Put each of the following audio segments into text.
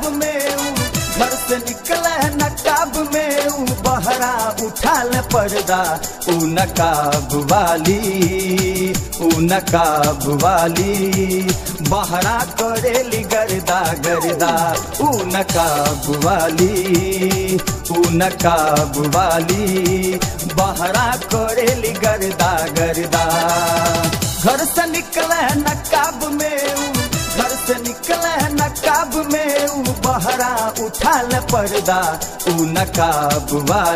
में ऊ घर से निकले नकाब में ऊ बहरा उठा ले पर्दा ऊ नकाब वाली बहरा करेली गर्दा गर्दा ऊ नकाब वाली बहरा करेली गर्दा गर्दा। घर से निकले नकाब में ऊ घर से निकले नकाब में ऊ बहरा उठा ले पर्दा ऊ नकाब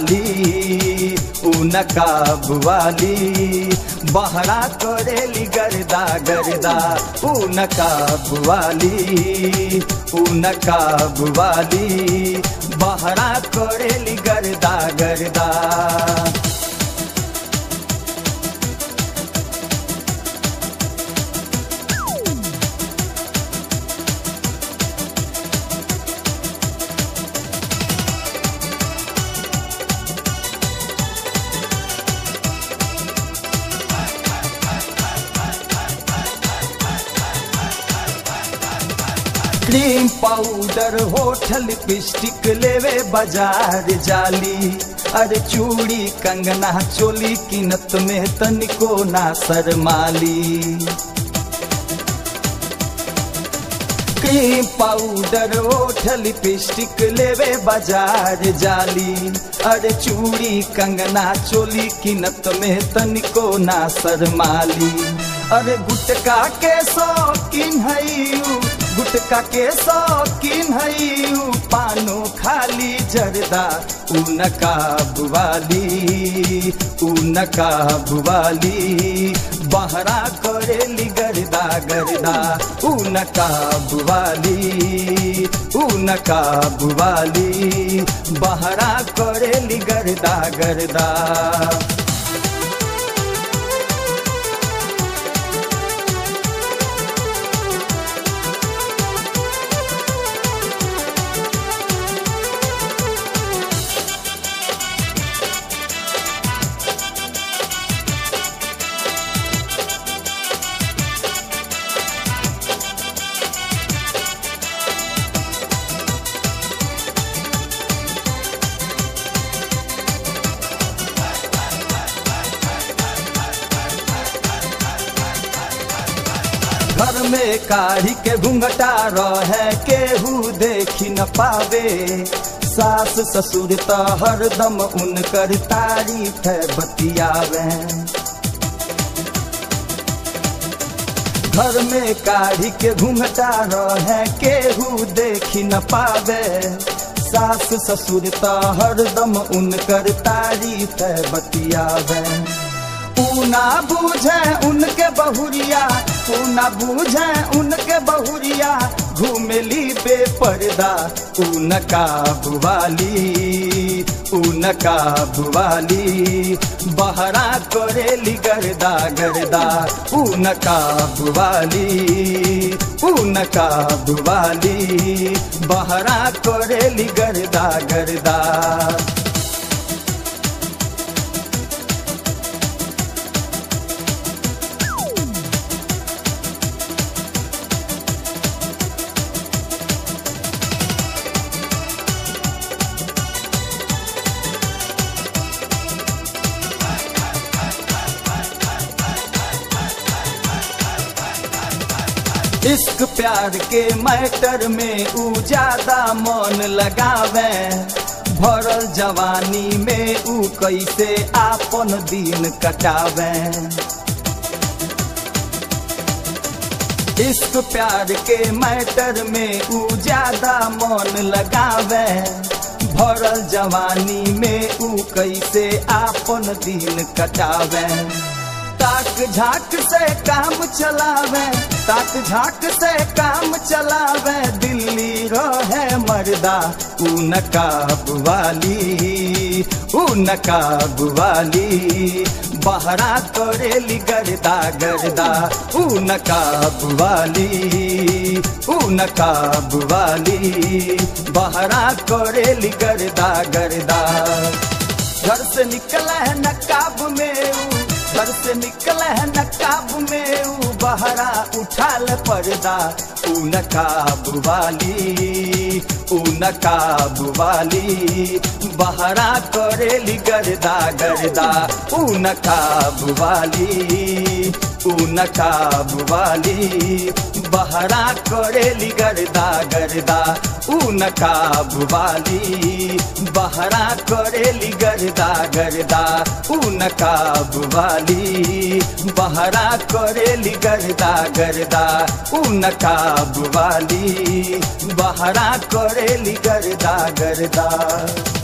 वाली बहरा करेली गर्दा गर्दा ऊ नकाब वाली बहरा करेली गर्दा गर्दा। क्रीम पाउडर होठल लिपस्टिक लेवे बाजार जाली अरे चूड़ी कंगना चोली कीनत में तनिको ना शर्माली। क्रीम पाउडर होठल लिपस्टिक लेवे बाजार जाली अरे चूड़ी कंगना चोली कीनत में तनिको ना शर्माली। अरे गुटका के शौकीन है गुटका के शौकीन है पानो खाली जर्दा ऊ नकाब वाली बहरा करेली गर्दा गर्दा ऊ नकाब वाली बहरा करेली गर्दा गर्दा। घर में काढ़ी के घूंघटा रहे केहू देखी न पावे सास ससुर त हरदम उनकर तारीफ बतियावे। घर में काढ़ी के घूंघटा रहे केहू देखी न पावे सास ससुर त हरदम उनकर तारीफ बतियावे। ना बूझे उनके बहुरिया घूमेली बेपर्दा ऊ नकाब वाली बहरा करेली गर्दा गर्दा ऊ नकाब वाली बहरा करेली गर्दा गर्दा। इश्क प्यार के मैटर में ऊ ज्यादा मन लगावे भरल जवानी में ऊ कैसे आपन दिन कटावे। इश्क प्यार के मैटर में ऊ ज्यादा मन लगावे भरल जवानी में ऊ कैसे आपन दिन कटावे। ताक झाक से काम चलावे दिल्ली रहे मर्दा ऊ नकाब वाली बहरा करेली गर्दा गर्दा ऊ नकाब वाली बहरा करेली गर्दा गर्दा। घर से निकले नकाब में घर से निकले है नकाब में ऊ बहरा उठाल पर्दा ऊ नकाब वाली बहरा करेली गर्दा गर्दा ऊ नकाब वाली बहरा करेली गर्दा गर्दा ऊ नकाब वाली बहरा करेली गर्दा गर्दा ऊ नकाब वाली बहरा करेली गर्दा गर्दा ऊ नकाब वाली बहरा करेली गर्दा गर्दा।